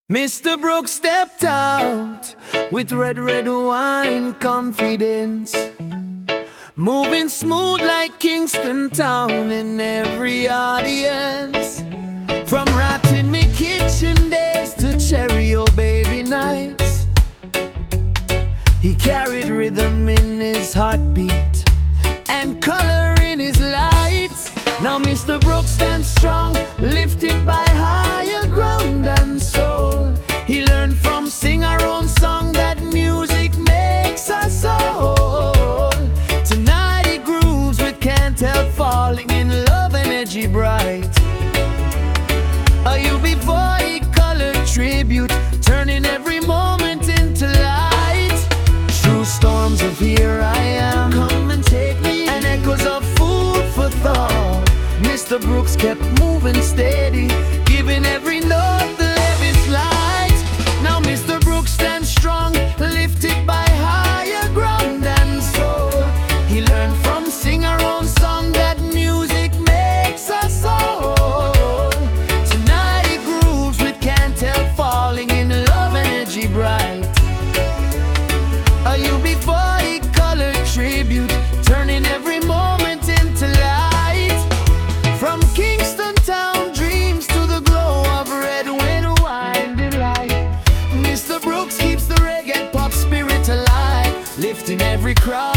Mr. Brooks stepped out with red wine confidence, moving smooth like Kingston Town in every audience. From Rotting Me Kitchen days to Cherry O Baby nights, he carried rhythm in his heartbeat and color in his lights. Now Mr. Brooks stands strong, lifted by higher ground and soul. He learned from sing our own song that music makes us whole. Tonight he grooves with Can't Help Falling in Love, energy bright. You before he colored tribute, turning every moment into light. Through storms of Here I Am, come and take me, and echoes of Food for Thought, Mr. Brooks kept moving steady, giving every note the heaviest light. Now Mr. Brooks stands strong, lifted by higher ground and soul. He learned from sing our own song that music makes us whole. Tonight he grooves with Can't Help Falling in Love, energy bright. You before he colored tribute, turning every moment into light. From Kingston Town dreams to the glow of red wine delight, Mr. Brooks keeps the reggae pop spirit alive, lifting every crowd.